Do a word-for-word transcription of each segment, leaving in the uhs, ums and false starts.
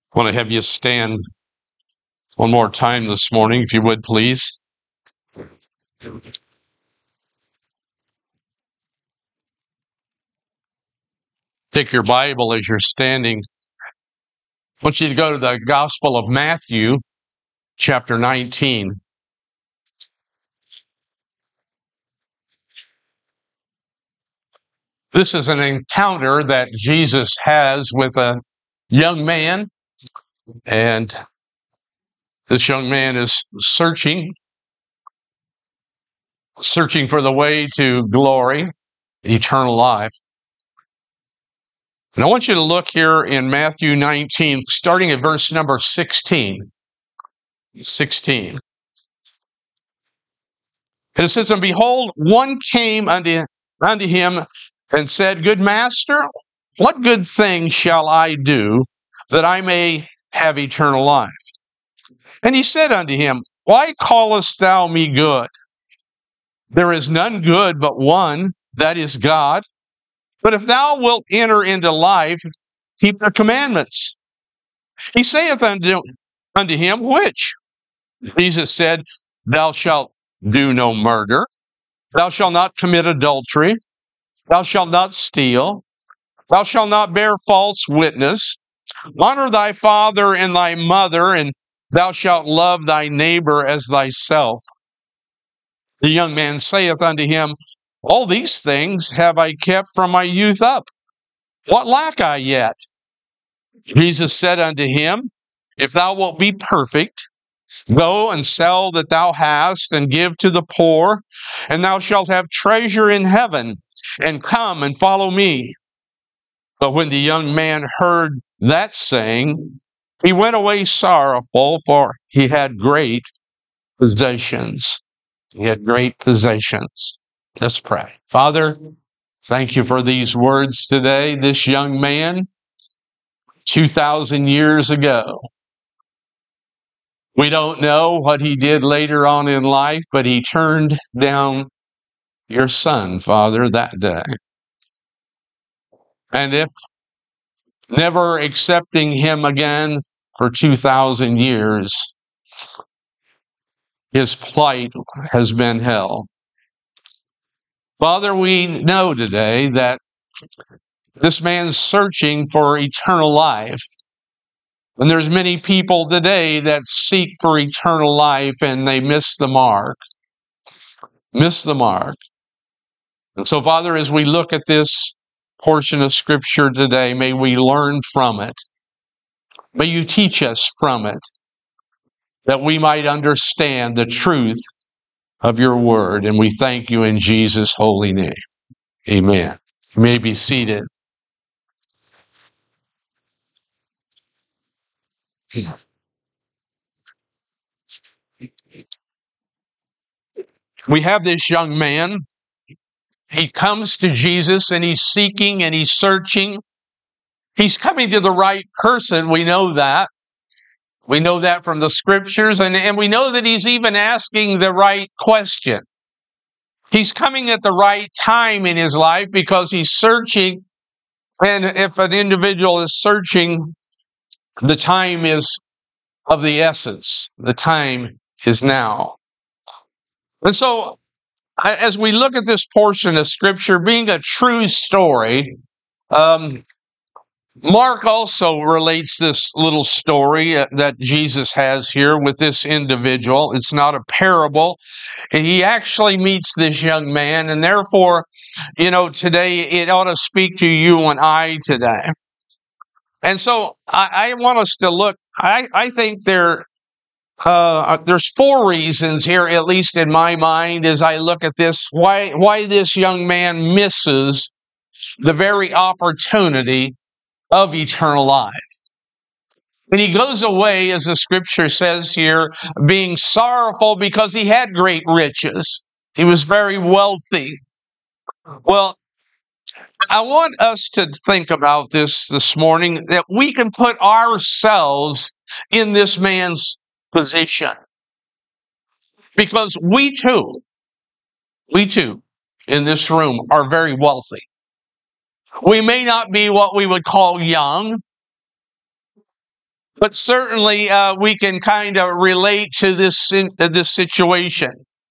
I want to have you stand one more time this morning, if you would, please. Take your Bible as you're standing. I want you to go to the Gospel of Matthew, chapter nineteen. This is an encounter that Jesus has with a young man, and this young man is searching, searching for the way to glory, eternal life. And I want you to look here in Matthew nineteen, starting at verse number sixteen. sixteen. And it says, "And behold, one came unto, unto him and said, Good master, what good thing shall I do that I may have eternal life? And he said unto him, Why callest thou me good? There is none good but one, that is God. But if thou wilt enter into life, keep the commandments. He saith unto, unto him, Which? Jesus said, Thou shalt do no murder. Thou shalt not commit adultery. Thou shalt not steal. Thou shalt not bear false witness. Honor thy father and thy mother, and thou shalt love thy neighbor as thyself. The young man saith unto him, All these things have I kept from my youth up. What lack I yet? Jesus said unto him, If thou wilt be perfect, go and sell that thou hast, and give to the poor, and thou shalt have treasure in heaven, and come and follow me. But when the young man heard that saying, he went away sorrowful, for he had great possessions. He had great possessions. Let's pray. Father, thank you for these words today. This young man, two thousand years ago, we don't know what he did later on in life, but he turned down your son, Father, that day. And if never accepting him again for two thousand years, his plight has been hell. Father, we know today that this man's searching for eternal life. And there's many people today that seek for eternal life and they miss the mark. Miss the mark. And so, Father, as we look at this portion of Scripture today, may we learn from it. May you teach us from it, that we might understand the truth of your word. And we thank you in Jesus' holy name. Amen. You may be seated. We have this young man. He comes to Jesus and he's seeking and he's searching. He's coming to the right person. We know that. We know that from the Scriptures, and, and we know that he's even asking the right question. He's coming at the right time in his life because he's searching. And if an individual is searching, the time is of the essence. The time is now. And so, as we look at this portion of Scripture, being a true story, um, Mark also relates this little story that Jesus has here with this individual. It's not a parable. He actually meets this young man, and therefore, you know, today it ought to speak to you and I today. And so I, I want us to look, I, I think there, uh, there's four reasons here, at least in my mind, as I look at this, why, why this young man misses the very opportunity of eternal life. And he goes away, as the Scripture says here, being sorrowful because he had great riches. He was very wealthy. Well, I want us to think about this this morning, that we can put ourselves in this man's position. Because we too, we too, in this room are very wealthy. We may not be what we would call young. But certainly uh, we can kind of relate to this, uh, this situation.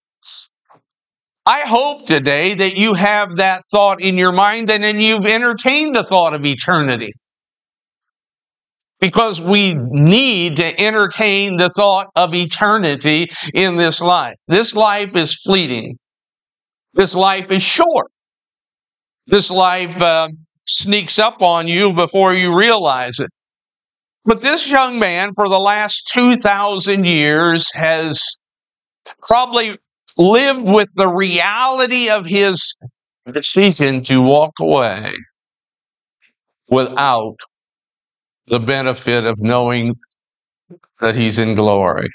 I hope today that you have that thought in your mind and then you've entertained the thought of eternity. Because we need to entertain the thought of eternity in this life. This life is fleeting. This life is short. This life uh, sneaks up on you before you realize it. But this young man, for the last two thousand years, has probably lived with the reality of his decision to walk away without the benefit of knowing that he's in glory.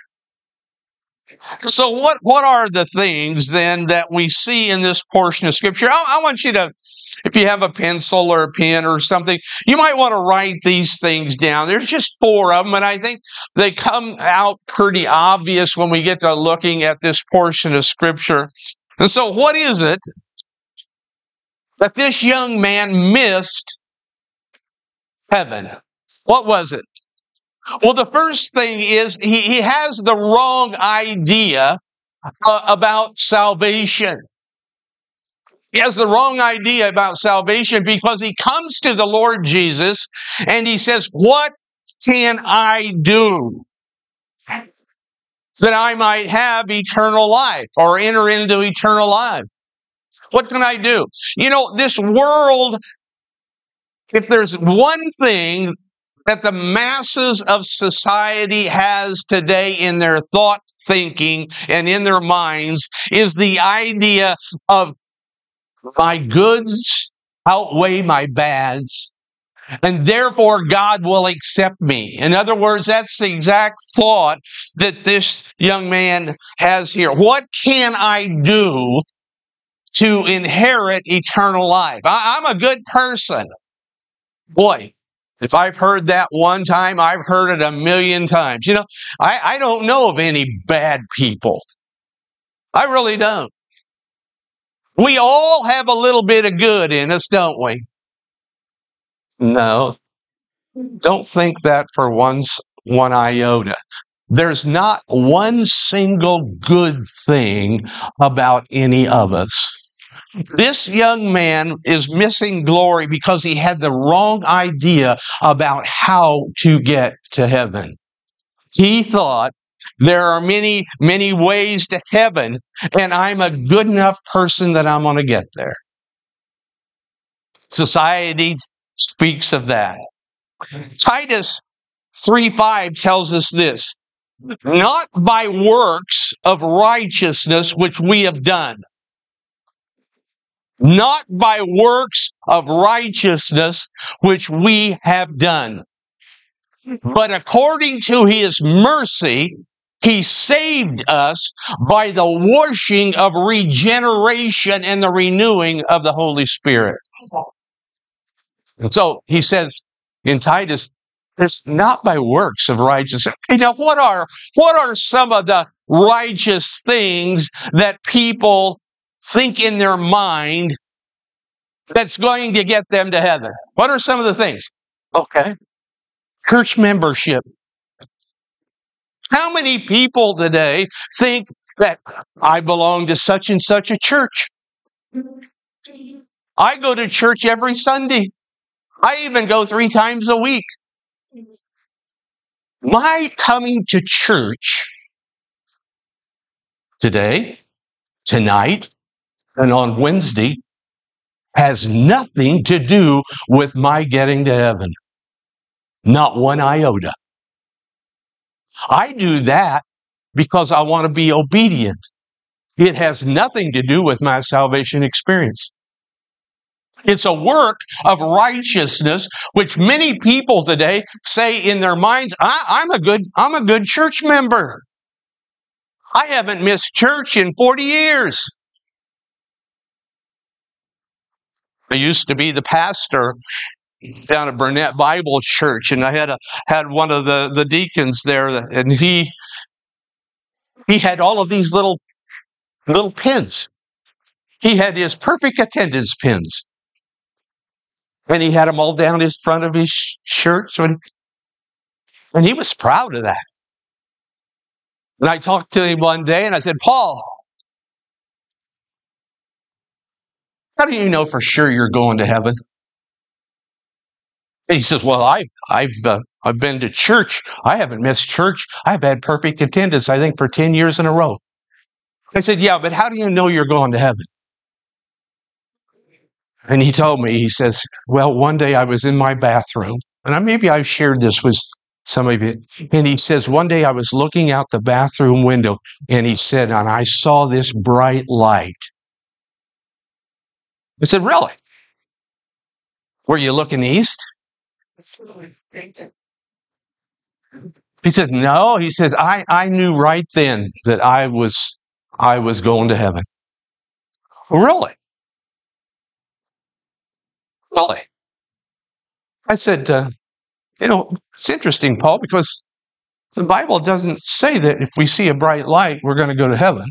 So what, what are the things then that we see in this portion of Scripture? I, I want you to, if you have a pencil or a pen or something, you might want to write these things down. There's just four of them, and I think they come out pretty obvious when we get to looking at this portion of Scripture. And so what is it that this young man missed heaven? What was it? Well, the first thing is he, he has the wrong idea uh, about salvation. He has the wrong idea about salvation because he comes to the Lord Jesus and he says, what can I do that I might have eternal life or enter into eternal life? What can I do? You know, this world, if there's one thing that the masses of society has today in their thought thinking and in their minds, is the idea of my goods outweigh my bads, and therefore God will accept me. In other words, that's the exact thought that this young man has here. What can I do to inherit eternal life? I, I'm a good person. Boy, if I've heard that one time, I've heard it a million times. You know, I, I don't know of any bad people. I really don't. We all have a little bit of good in us, don't we? No, don't think that for one, one iota. There's not one single good thing about any of us. This young man is missing glory because he had the wrong idea about how to get to heaven. He thought there are many, many ways to heaven, and I'm a good enough person that I'm going to get there. Society speaks of that. Titus three five tells us this, not by works of righteousness which we have done. Not by works of righteousness which we have done, but according to his mercy, he saved us by the washing of regeneration and the renewing of the Holy Spirit. And so he says in Titus, it's not by works of righteousness. Hey, now, what are, what are some of the righteous things that people think in their mind that's going to get them to heaven? What are some of the things? Okay. Church membership. How many people today think that I belong to such and such a church? I go to church every Sunday. I even go three times a week. My coming to church today, tonight, and on Wednesday has nothing to do with my getting to heaven. Not one iota. I do that because I want to be obedient. It has nothing to do with my salvation experience. It's a work of righteousness, which many people today say in their minds, I, I'm a good, I'm a good church member. I haven't missed church in forty years. I used to be the pastor down at Burnett Bible Church, and I had a had one of the, the deacons there, and he he had all of these little little pins. He had his perfect attendance pins, and he had them all down his front of his shirt. So And he was proud of that. And I talked to him one day and I said, Paul, how do you know for sure you're going to heaven? And he says, well, I, I've uh, I've been to church. I haven't missed church. I've had perfect attendance, I think, for ten years in a row. I said, yeah, but how do you know you're going to heaven? And he told me, he says, well, one day I was in my bathroom, and I, maybe I've shared this with some of you. And he says, one day I was looking out the bathroom window, and he said, and I saw this bright light. I said, really? Were you looking east? He said, no. He says, I, I knew right then that I was I was going to heaven. Really? Really? I said, uh, you know, it's interesting, Paul, because the Bible doesn't say that if we see a bright light, we're going to go to heaven.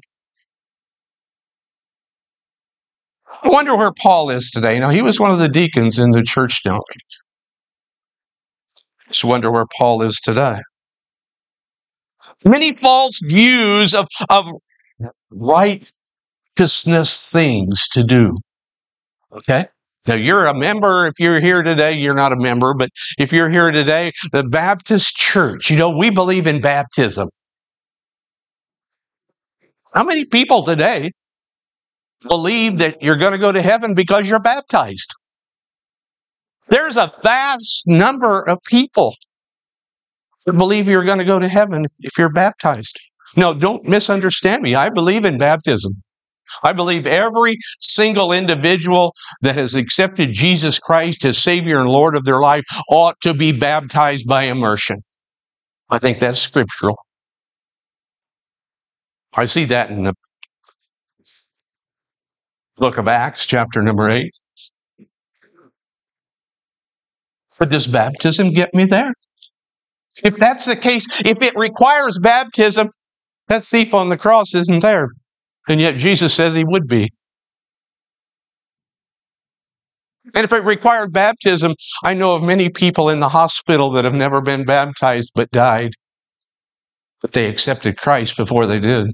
I wonder where Paul is today. Now, he was one of the deacons in the church down there. Just wonder where Paul is today. Many false views of, of righteousness things to do. Okay? Now, you're a member. If you're here today, you're not a member. But if you're here today, the Baptist Church, you know, we believe in baptism. How many people today believe that you're going to go to heaven because you're baptized? There's a vast number of people that believe you're going to go to heaven if you're baptized. No, don't misunderstand me. I believe in baptism. I believe every single individual that has accepted Jesus Christ as Savior and Lord of their life ought to be baptized by immersion. I think that's scriptural. I see that in the book of Acts, chapter number eight. But does baptism get me there? If that's the case, if it requires baptism, that thief on the cross isn't there. And yet Jesus says he would be. And if it required baptism, I know of many people in the hospital that have never been baptized but died. But they accepted Christ before they did.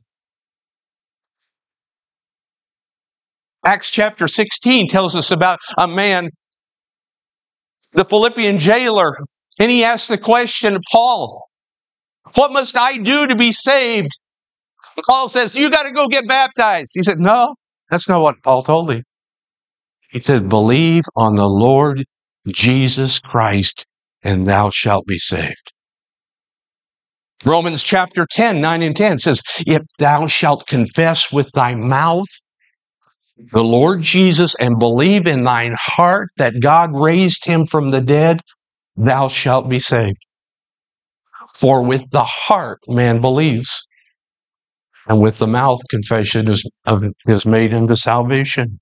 Acts chapter sixteen tells us about a man, the Philippian jailer, and he asked the question, Paul, what must I do to be saved? Paul says, you got to go get baptized. He said, no, that's not what Paul told him. He said, believe on the Lord Jesus Christ, and thou shalt be saved. Romans chapter ten, nine and ten says, if thou shalt confess with thy mouth the Lord Jesus and believe in thine heart that God raised him from the dead, thou shalt be saved. For with the heart man believes, and with the mouth confession is, is made unto salvation.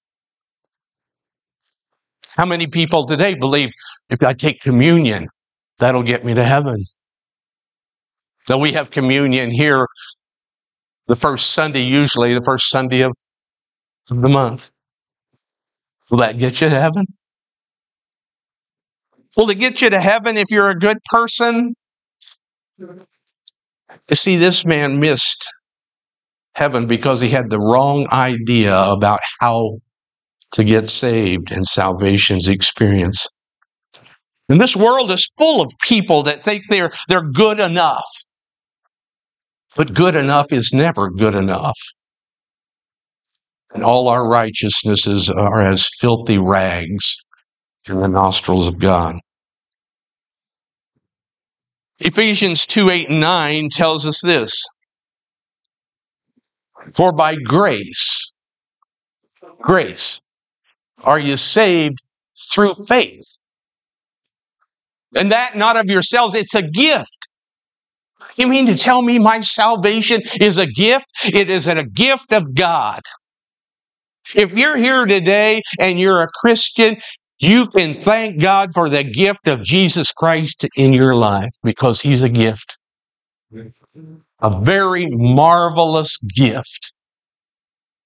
How many people today believe if I take communion, that'll get me to heaven? So we have communion here the first Sunday, usually the first Sunday of the month. Will that get you to heaven? Will it get you to heaven if you're a good person? You see, this man missed heaven because he had the wrong idea about how to get saved and salvation's experience. And this world is full of people that think they're, they're good enough. But good enough is never good enough. And all our righteousnesses are as filthy rags in the nostrils of God. Ephesians two, eight, and nine tells us this. For by grace, grace, are you saved through faith. And that not of yourselves, it's a gift. You mean to tell me my salvation is a gift? It is a gift of God. If you're here today and you're a Christian, you can thank God for the gift of Jesus Christ in your life because He's a gift. A very marvelous gift.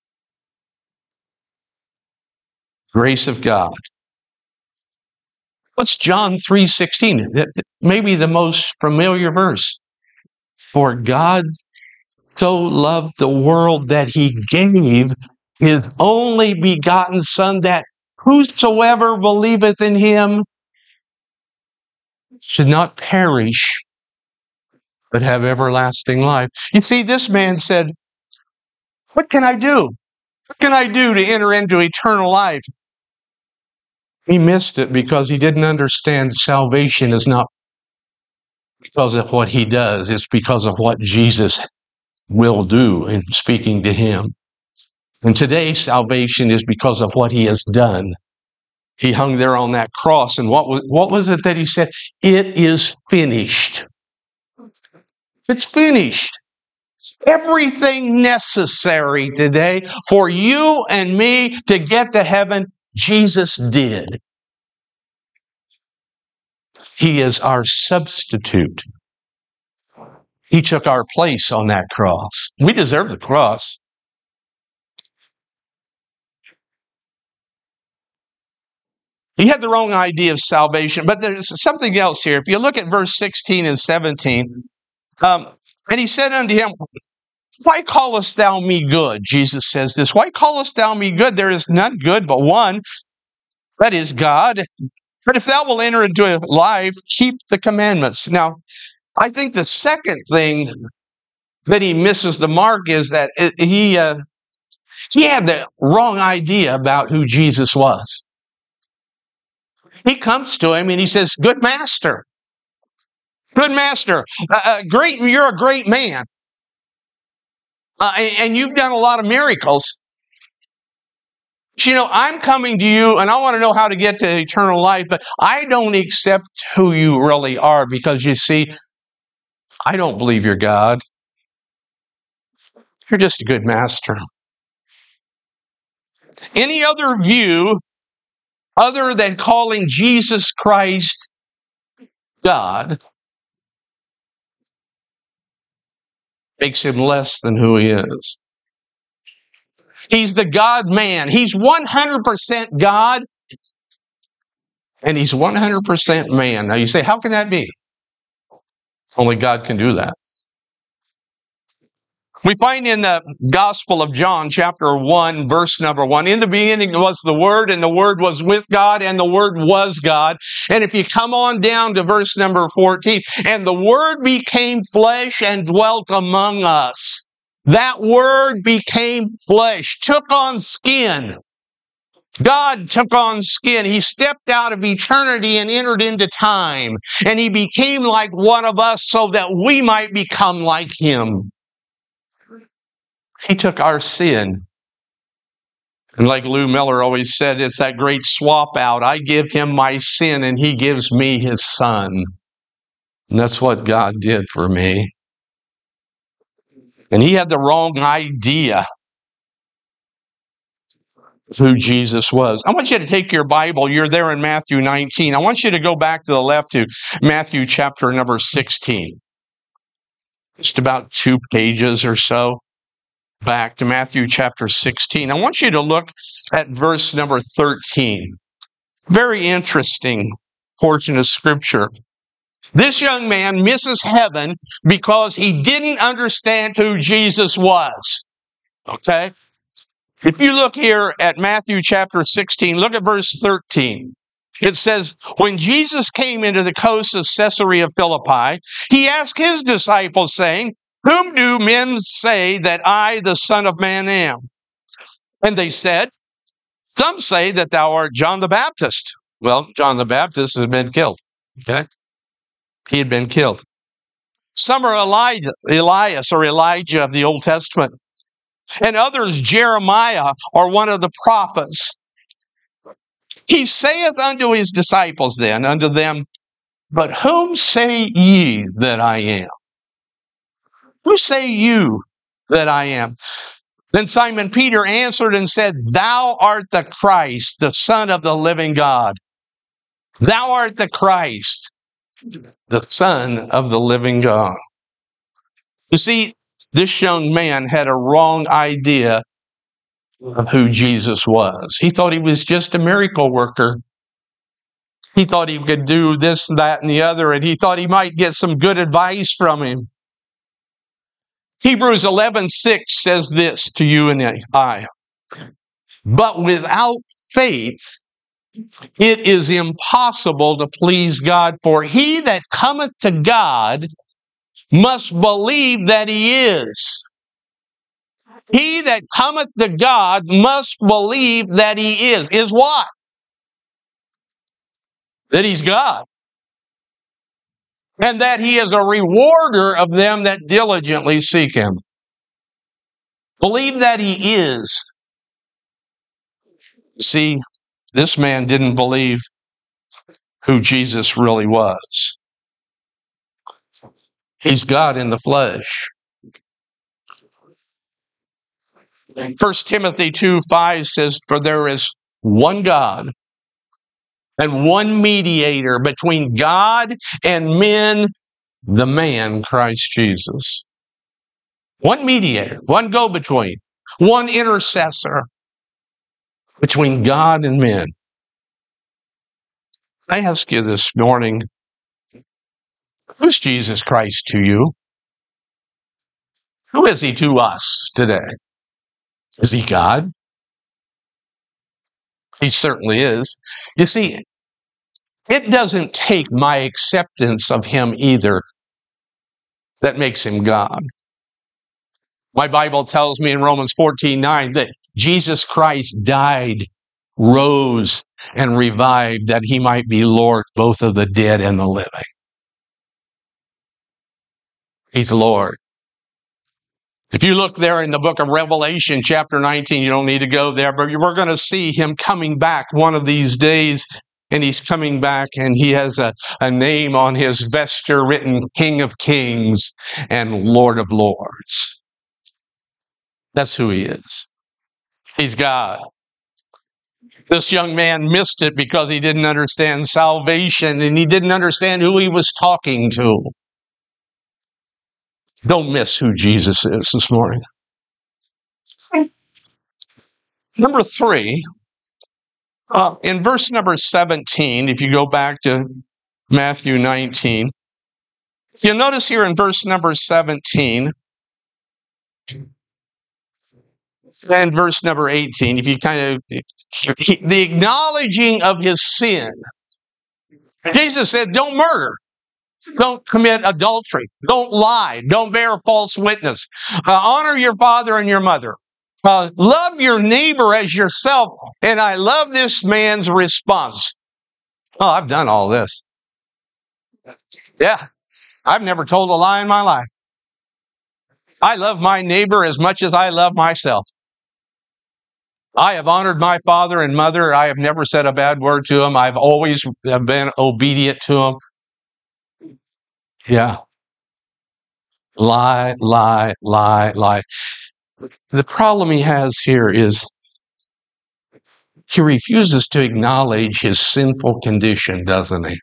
Grace of God. What's John three sixteen? Maybe the most familiar verse. For God so loved the world that he gave his only begotten Son, that whosoever believeth in him should not perish, but have everlasting life. You see, this man said, what can I do? What can I do to enter into eternal life? He missed it because he didn't understand salvation is not because of what he does. It's because of what Jesus will do in speaking to him. And today, salvation is because of what he has done. He hung there on that cross, and what was, what was it that he said? It is finished. It's finished. Everything necessary today for you and me to get to heaven, Jesus did. He is our substitute. He took our place on that cross. We deserve the cross. He had the wrong idea of salvation, but there's something else here. If you look at verse sixteen and seventeen, um, and he said unto him, why callest thou me good? Jesus says this. Why callest thou me good? There is none good but one, that is God. But if thou wilt enter into life, keep the commandments. Now, I think the second thing that he misses the mark is that it, he uh, he had the wrong idea about who Jesus was. He comes to him and he says, good master, good master, uh, uh, great, you're a great man. Uh, and, and you've done a lot of miracles. But, you know, I'm coming to you and I want to know how to get to eternal life, but I don't accept who you really are because, you see, I don't believe you're God. You're just a good master. Any other view other than calling Jesus Christ God makes him less than who he is. He's the God-man. He's one hundred percent God, and he's one hundred percent man. Now you say, how can that be? Only God can do that. We find in the Gospel of John, chapter one, verse number one, in the beginning was the Word, and the Word was with God, and the Word was God. And if you come on down to verse number fourteen, and the Word became flesh and dwelt among us. That Word became flesh, took on skin. God took on skin. He stepped out of eternity and entered into time. And he became like one of us so that we might become like him. He took our sin. And like Lou Miller always said, it's that great swap out. I give him my sin and he gives me his son. And that's what God did for me. And he had the wrong idea of who Jesus was. I want you to take your Bible. You're there in Matthew nineteen. I want you to go back to the left to Matthew chapter number sixteen. Just about two pages or so back to Matthew chapter sixteen. I want you to look at verse number thirteen. Very interesting portion of Scripture. This young man misses heaven because he didn't understand who Jesus was. Okay? If you look here at Matthew chapter sixteen, look at verse thirteen. It says, when Jesus came into the coast of Caesarea Philippi, he asked his disciples, saying, whom do men say that I, the Son of Man, am? And they said, some say that thou art John the Baptist. Well, John the Baptist has been killed. Okay? He had been killed. Some are Elijah, Elias or Elijah of the Old Testament. And others, Jeremiah or one of the prophets. He saith unto his disciples then, unto them, but whom say ye that I am? Who say you that I am? Then Simon Peter answered and said, thou art the Christ, the Son of the living God. Thou art the Christ, the Son of the living God. You see, this young man had a wrong idea of who Jesus was. He thought he was just a miracle worker. He thought he could do this, that, and the other, and he thought he might get some good advice from him. Hebrews eleven six says this to you and I. But without faith, it is impossible to please God, for he that cometh to God must believe that he is. He that cometh to God must believe that he is. Is what? That he's God. And that he is a rewarder of them that diligently seek him. Believe that he is. See, this man didn't believe who Jesus really was. He's God in the flesh. First Timothy two five says, for there is one God and one mediator between God and men, the man Christ Jesus. One mediator, one go-between, one intercessor between God and men. I ask you this morning, who's Jesus Christ to you? Who is he to us today? Is he God? He certainly is. You see, it doesn't take my acceptance of him either that makes him God. My Bible tells me in Romans fourteen nine that Jesus Christ died, rose, and revived that he might be Lord both of the dead and the living. He's Lord. If you look there in the book of Revelation, chapter nineteen, you don't need to go there, but we're going to see him coming back one of these days. And he's coming back, and he has a, a name on his vesture written King of Kings and Lord of Lords. That's who he is. He's God. This young man missed it because he didn't understand salvation, and he didn't understand who he was talking to. Don't miss who Jesus is this morning. Number three, uh, in verse number seventeen, if you go back to Matthew nineteen, you'll notice here in verse number seventeen and verse number eighteen, if you kind of, the acknowledging of his sin. Jesus said, don't murder. Don't commit adultery. Don't lie. Don't bear false witness. Uh, honor your father and your mother. Uh, love your neighbor as yourself. And I love this man's response. Oh, I've done all this. Yeah, I've never told a lie in my life. I love my neighbor as much as I love myself. I have honored my father and mother. I have never said a bad word to them. I've always been obedient to them. Yeah. Lie, lie, lie, lie. The problem he has here is he refuses to acknowledge his sinful condition, doesn't he?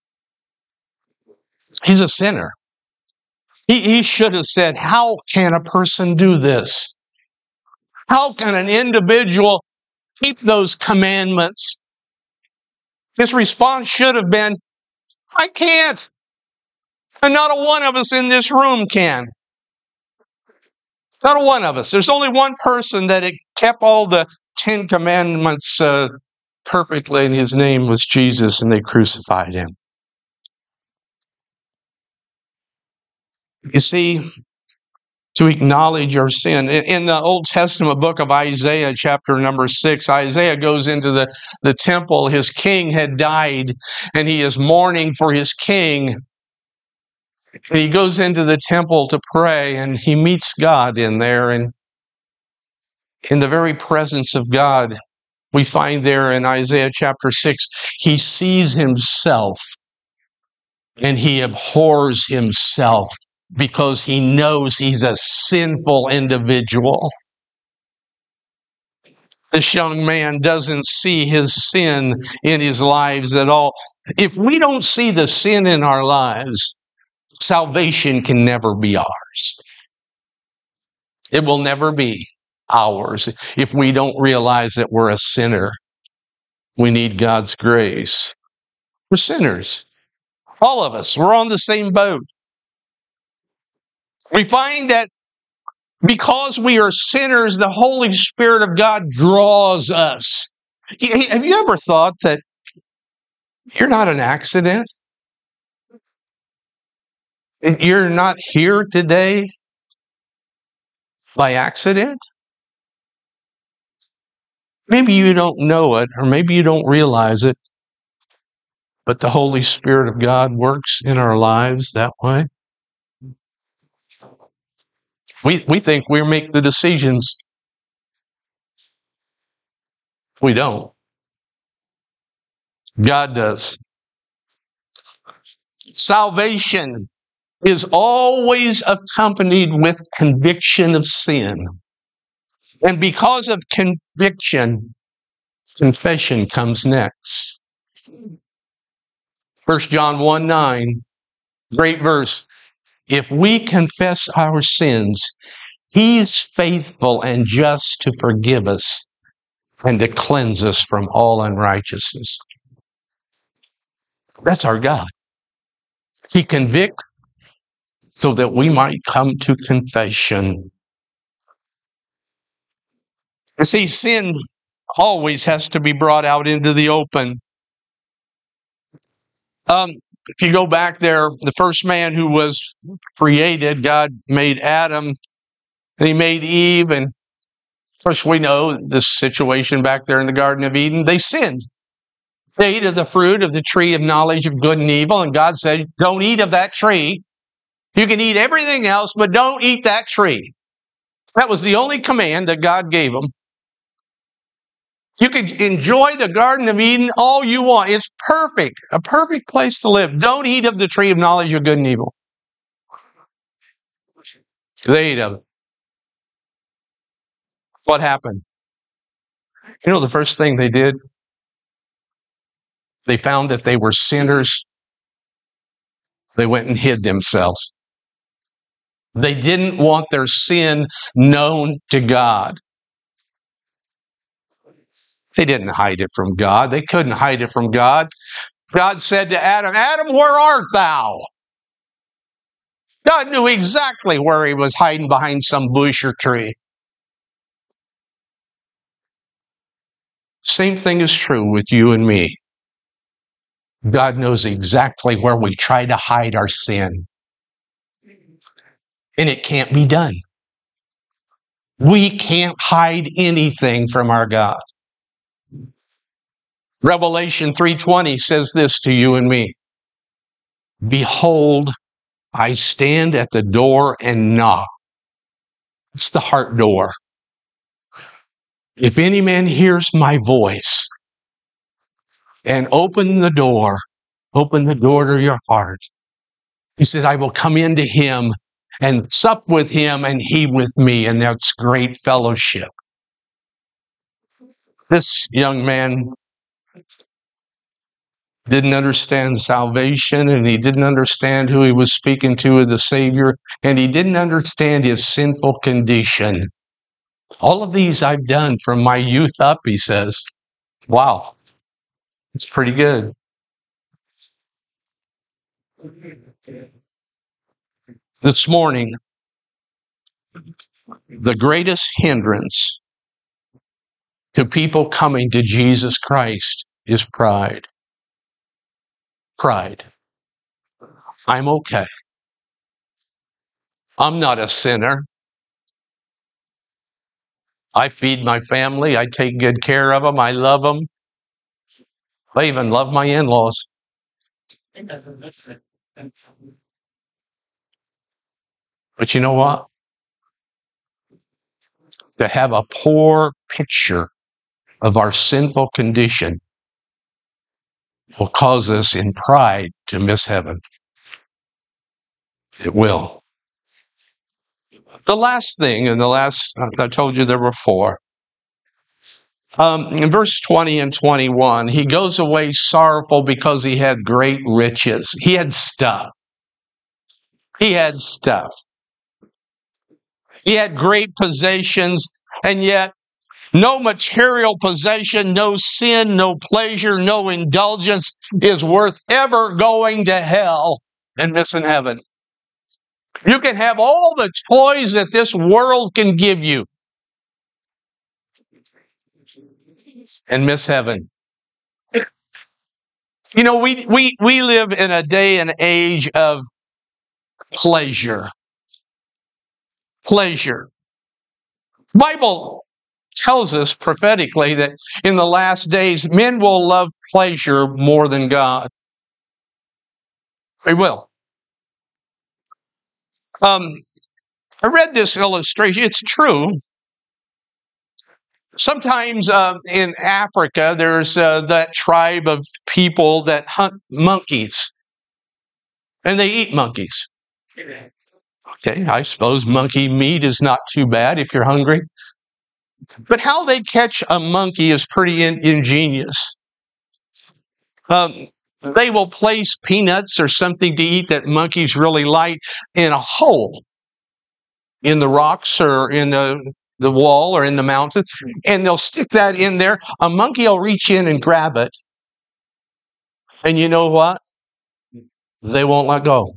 He's a sinner. He, he should have said, how can a person do this? How can an individual keep those commandments? His response should have been, I can't. And not a one of us in this room can. Not a one of us. There's only one person that had kept all the Ten Commandments uh, perfectly, and his name was Jesus, and they crucified him. You see, to acknowledge your sin. In the Old Testament book of Isaiah, chapter number six, Isaiah goes into the, the temple. His king had died, and he is mourning for his king. And he goes into the temple to pray, and he meets God in there. And in the very presence of God, we find there in Isaiah chapter six, he sees himself, and he abhors himself because he knows he's a sinful individual. This young man doesn't see his sin in his lives at all. If we don't see the sin in our lives, salvation can never be ours. It will never be ours if we don't realize that we're a sinner. We need God's grace. We're sinners. All of us. We're on the same boat. We find that because we are sinners, the Holy Spirit of God draws us. Have you ever thought that you're not an accident? You're not here today by accident? Maybe you don't know it, or maybe you don't realize it, but the Holy Spirit of God works in our lives that way. We, we think we make the decisions. We don't. God does. Salvation is always accompanied with conviction of sin. And because of conviction, confession comes next. First John one nine, great verse. If we confess our sins, He's faithful and just to forgive us and to cleanse us from all unrighteousness. That's our God. He convicts so that we might come to confession. You see, sin always has to be brought out into the open. Um, if you go back there, the first man who was created, God made Adam, and He made Eve, and of course we know this situation back there in the Garden of Eden. They sinned. They ate of the fruit of the tree of knowledge of good and evil, and God said, don't eat of that tree. You can eat everything else, but don't eat that tree. That was the only command that God gave them. You can enjoy the Garden of Eden all you want. It's perfect, a perfect place to live. Don't eat of the tree of knowledge of good and evil. They ate of it. What happened? You know the first thing they did? They found that they were sinners. They went and hid themselves. They didn't want their sin known to God. They didn't hide it from God. They couldn't hide it from God. God said to Adam, Adam, where art thou? God knew exactly where he was hiding behind some bush or tree. Same thing is true with you and me. God knows exactly where we try to hide our sin. And it can't be done. We can't hide anything from our God. Revelation three twenty says this to you and me. Behold, I stand at the door and knock. It's the heart door. If any man hears my voice and open the door, open the door to your heart. He said, I will come into him and sup with him and he with me. And that's great fellowship. This young man didn't understand salvation, and he didn't understand who he was speaking to as the Savior, and he didn't understand his sinful condition. All of these I've done from my youth up, he says. Wow, it's pretty good. This morning, the greatest hindrance to people coming to Jesus Christ is pride. Pride. I'm okay. I'm not a sinner. I feed my family. I take good care of them. I love them. I even love my in-laws. But you know what? To have a poor picture of our sinful condition will cause us in pride to miss heaven. It will. The last thing, and the last, I told you there were four. Um, in verse twenty and twenty-one, he goes away sorrowful because he had great riches. He had stuff. He had stuff. He had great possessions, and yet No material possession, no sin, no pleasure, no indulgence is worth ever going to hell and missing heaven. You can have all the toys that this world can give you and miss heaven. You know, we, we, we live in a day and age of pleasure. Pleasure. The Bible tells us prophetically that in the last days, men will love pleasure more than God. They will. Um, I read this illustration. It's true. Sometimes uh, in Africa, there's uh, that tribe of people that hunt monkeys, and they eat monkeys. Okay, I suppose monkey meat is not too bad if you're hungry. But how they catch a monkey is pretty in- ingenious. Um, they will place peanuts or something to eat that monkeys really like in a hole in the rocks or in the, the wall or in the mountain, and they'll stick that in there. A monkey will reach in and grab it. And you know what? They won't let go.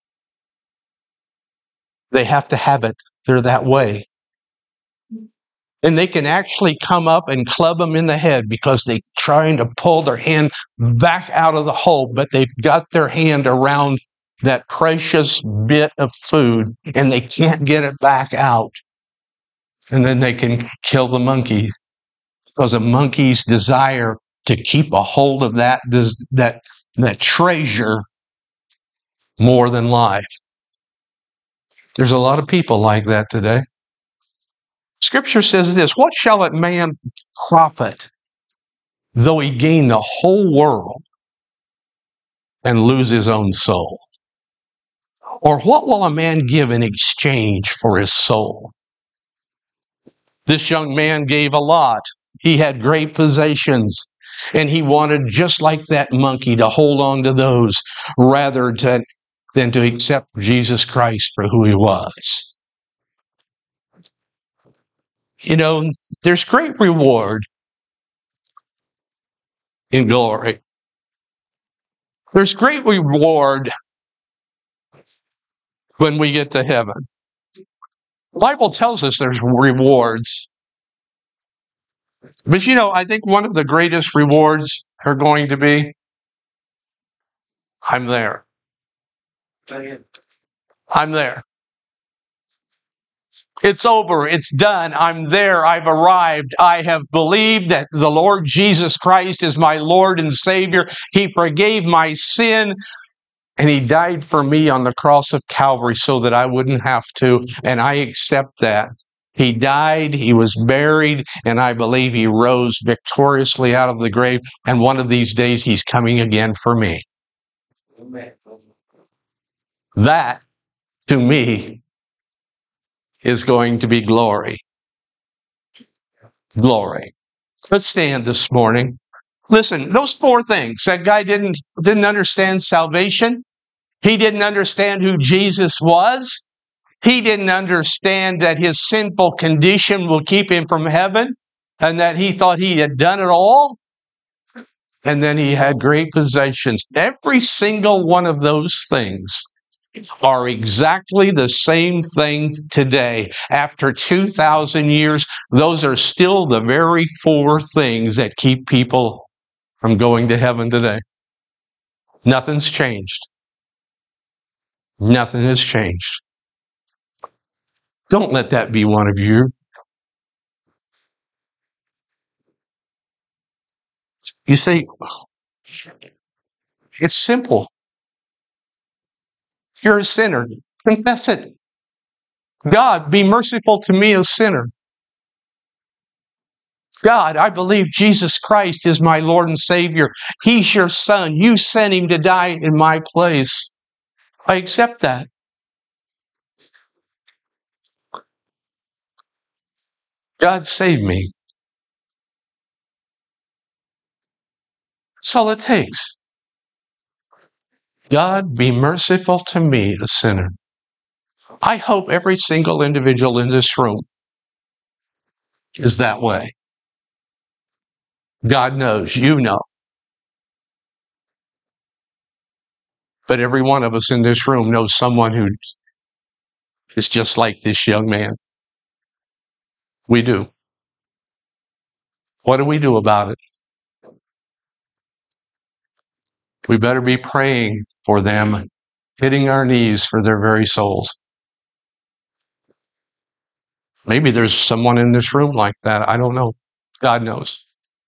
They have to have it. They're that way. And they can actually come up and club them in the head because they're trying to pull their hand back out of the hole, but they've got their hand around that precious bit of food and they can't get it back out. And then they can kill the monkey because a monkey's desire to keep a hold of that, that, that treasure more than life. There's a lot of people like that today. Scripture says this, what shall a man profit though he gain the whole world and lose his own soul? Or what will a man give in exchange for his soul? This young man gave a lot. He had great possessions, and he wanted, just like that monkey, to hold on to those rather to, than to accept Jesus Christ for who he was. You know, there's great reward in glory. There's great reward when we get to heaven. The Bible tells us there's rewards. But you know, I think one of the greatest rewards are going to be, I'm there. I'm there. It's over. It's done. I'm there. I've arrived. I have believed that the Lord Jesus Christ is my Lord and Savior. He forgave my sin, and He died for me on the cross of Calvary so that I wouldn't have to, and I accept that. He died, He was buried, and I believe He rose victoriously out of the grave, and one of these days He's coming again for me. That, to me, is going to be glory. Glory. Let's stand this morning. Listen, those four things. That guy didn't, didn't understand salvation. He didn't understand who Jesus was. He didn't understand that his sinful condition will keep him from heaven and that he thought he had done it all. And then he had great possessions. Every single one of those things are exactly the same thing today. After two thousand years, those are still the very four things that keep people from going to heaven today. Nothing's changed. Nothing has changed. Don't let that be one of you. You say, it's simple. You're a sinner. Confess it. God, be merciful to me, a sinner. God, I believe Jesus Christ is my Lord and Savior. He's your Son. You sent Him to die in my place. I accept that. God, save me. That's all it takes. God, be merciful to me, a sinner. I hope every single individual in this room is that way. God knows, you know. But every one of us in this room knows someone who is just like this young man. We do. What do we do about it? We better be praying for them, hitting our knees for their very souls. Maybe there's someone in this room like that. I don't know. God knows.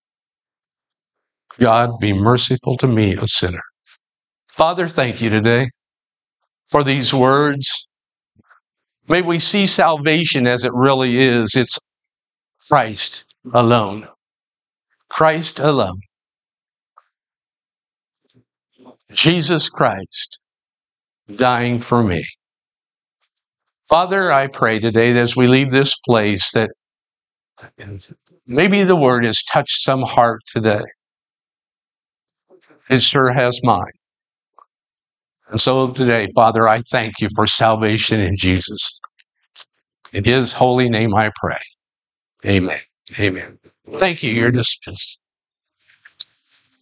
God, be merciful to me, a sinner. Father, thank you today for these words. May we see salvation as it really is. It's Christ alone. Christ alone. Jesus Christ dying for me. Father, I pray today that as we leave this place that maybe the word has touched some heart today. It sure has mine. And so today, Father, I thank you for salvation in Jesus. In his holy name I pray. Amen. Amen. Thank you. You're dismissed.